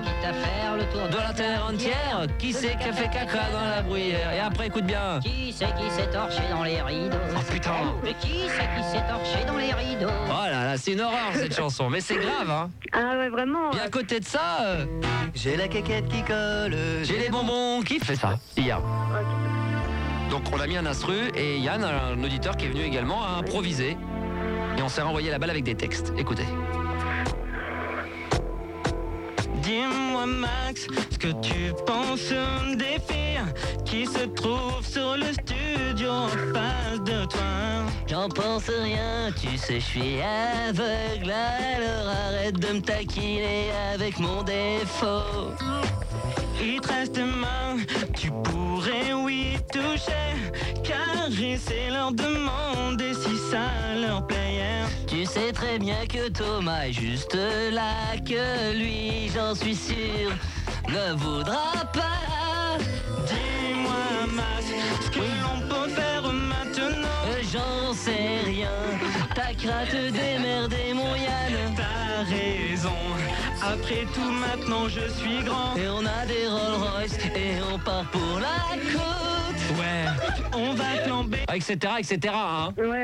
quitte à faire le tour De la terre entière, qui c'est qui a fait caca dans la bruyère? Et après, écoute bien. Qui c'est qui s'est torché dans les rideaux? Oh putain. Mais qui c'est qui s'est torché dans les rideaux? Oh là là, c'est une horreur cette chanson, mais c'est grave, hein. Ah ouais, vraiment. Et à côté de ça, J'ai la caquette qui colle. j'ai les bonbons qui fait ça, hier. Donc on a mis un instru et Yann, un auditeur qui est venu également, a improvisé. Et on s'est renvoyé la balle avec des textes. Écoutez. Dis-moi Max, ce que tu penses des filles qui se trouvent sur le studio en face de toi. J'en pense rien, tu sais, je suis aveugle, alors arrête de me taquiner avec mon défaut. Il te reste tes mains, tu pourrais oui toucher, caresser leur demander si ça leur plaît. Tu sais très bien que Thomas est juste là, que lui, j'en suis sûr, ne voudra pas. Dis-moi Max, ce que l'on peut faire maintenant. J'en sais rien, t'as qu'à te démerder mon Yann. T'as raison, après tout maintenant je suis grand. Et on a des Rolls Royce et on part pour la côte. Ouais, on va flamber. Etc, etc, hein. Ouais.